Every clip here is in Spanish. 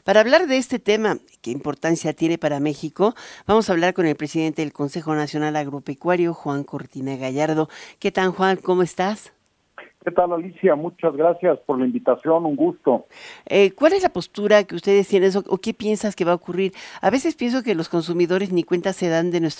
Para hablar de este tema, qué importancia tiene para México, vamos a hablar con el presidente del Consejo Nacional Agropecuario, Juan Cortina Gallardo. ¿Qué tal, Juan? ¿Cómo estás? ¿Qué tal, Alicia? Muchas gracias por la invitación, un gusto. ¿Cuál es la postura que ustedes tienen o qué piensas que va a ocurrir? A veces pienso que los consumidores ni cuenta se dan de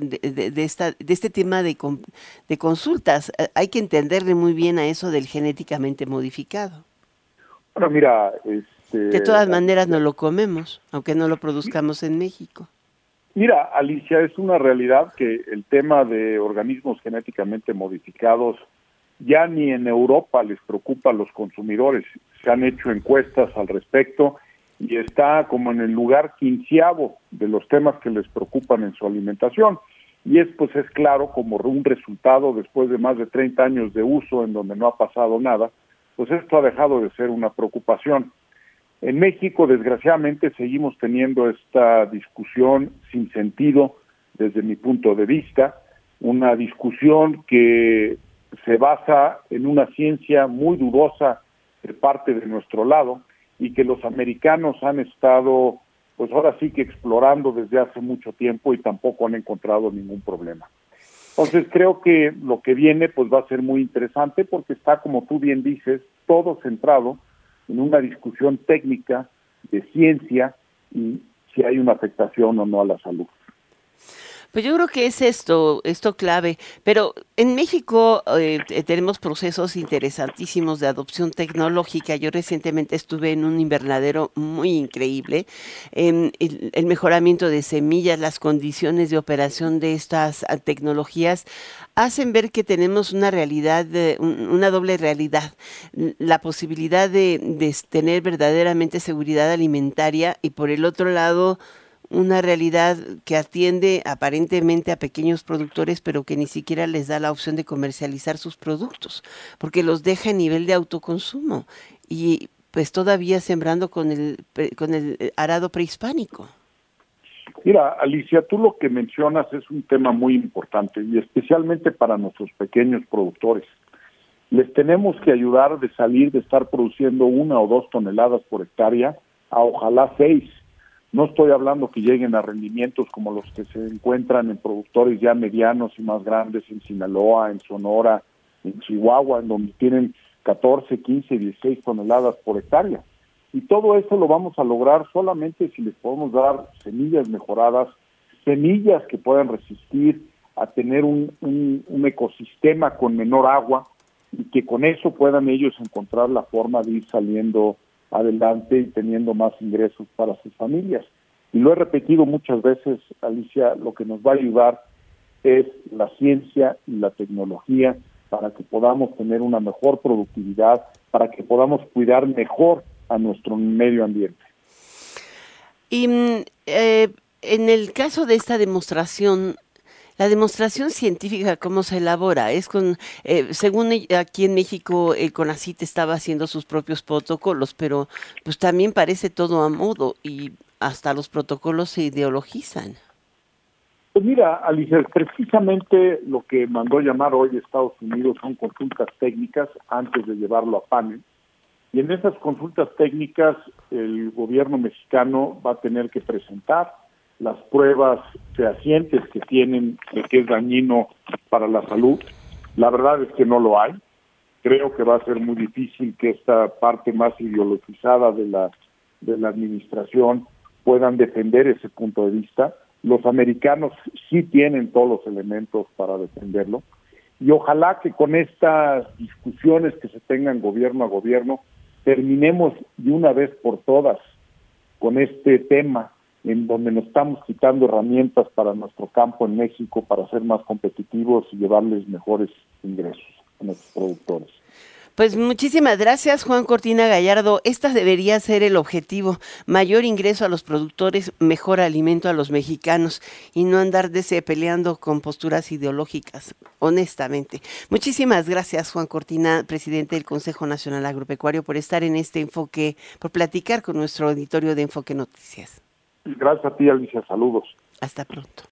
de este tema de consultas. Hay que entenderle muy bien a eso del genéticamente modificado. Bueno, mira, De todas maneras no Alicia, lo comemos, aunque no lo produzcamos en México. Alicia, es una realidad que el tema de organismos genéticamente modificados ya ni en Europa les preocupa a los consumidores. Se han hecho encuestas al respecto y está como en el lugar quinceavo de los temas que les preocupan en su alimentación. Y es claro, como un resultado después de más de 30 años de uso en donde no ha pasado nada, pues esto ha dejado de ser una preocupación. En México, desgraciadamente, seguimos teniendo esta discusión sin sentido desde mi punto de vista, una discusión que se basa en una ciencia muy dudosa de parte de nuestro lado y que los americanos han estado, pues ahora sí que explorando desde hace mucho tiempo y tampoco han encontrado ningún problema. Entonces creo que lo que viene pues va a ser muy interesante porque está, como tú bien dices, todo centrado en una discusión técnica de ciencia y si hay una afectación o no a la salud. Pues yo creo que es esto clave, pero en México tenemos procesos interesantísimos de adopción tecnológica. Yo recientemente estuve en un invernadero muy increíble. El mejoramiento de semillas, las condiciones de operación de estas tecnologías hacen ver que tenemos una realidad, una doble realidad, la posibilidad de tener verdaderamente seguridad alimentaria y por el otro lado una realidad que atiende aparentemente a pequeños productores, pero que ni siquiera les da la opción de comercializar sus productos, porque los deja en nivel de autoconsumo y pues todavía sembrando con el arado prehispánico. Mira, Alicia, tú lo que mencionas es un tema muy importante y especialmente para nuestros pequeños productores. Les tenemos que ayudar de salir de estar produciendo 1 o 2 toneladas por hectárea a ojalá 6. No estoy hablando que lleguen a rendimientos como los que se encuentran en productores ya medianos y más grandes en Sinaloa, en Sonora, en Chihuahua, en donde tienen 14, 15, 16 toneladas por hectárea. Y todo eso lo vamos a lograr solamente si les podemos dar semillas mejoradas, semillas que puedan resistir a tener un ecosistema con menor agua y que con eso puedan ellos encontrar la forma de ir saliendo adelante y teniendo más ingresos para sus familias. Y lo he repetido muchas veces, Alicia, lo que nos va a ayudar es la ciencia y la tecnología para que podamos tener una mejor productividad, para que podamos cuidar mejor a nuestro medio ambiente. Y en el caso de esta demostración, la demostración científica, ¿cómo se elabora? Es según aquí en México, el CONACYT estaba haciendo sus propios protocolos, pero pues también parece todo a modo y hasta los protocolos se ideologizan. Pues mira, Alicia, precisamente lo que mandó llamar hoy Estados Unidos son consultas técnicas antes de llevarlo a panel. Y en esas consultas técnicas el gobierno mexicano va a tener que presentar las pruebas fehacientes que tienen de que es dañino para la salud. La verdad es que no lo hay. Creo que va a ser muy difícil que esta parte más ideologizada de la administración puedan defender ese punto de vista. Los americanos sí tienen todos los elementos para defenderlo. Y ojalá que con estas discusiones que se tengan gobierno a gobierno, terminemos de una vez por todas con este tema en donde nos estamos quitando herramientas para nuestro campo en México para ser más competitivos y llevarles mejores ingresos a nuestros productores. Pues muchísimas gracias, Juan Cortina Gallardo. Esta debería ser el objetivo: mayor ingreso a los productores, mejor alimento a los mexicanos y no andar peleando con posturas ideológicas, honestamente. Muchísimas gracias, Juan Cortina, presidente del Consejo Nacional Agropecuario, por estar en este enfoque, por platicar con nuestro auditorio de Enfoque Noticias. Gracias a ti, Alicia. Saludos. Hasta pronto.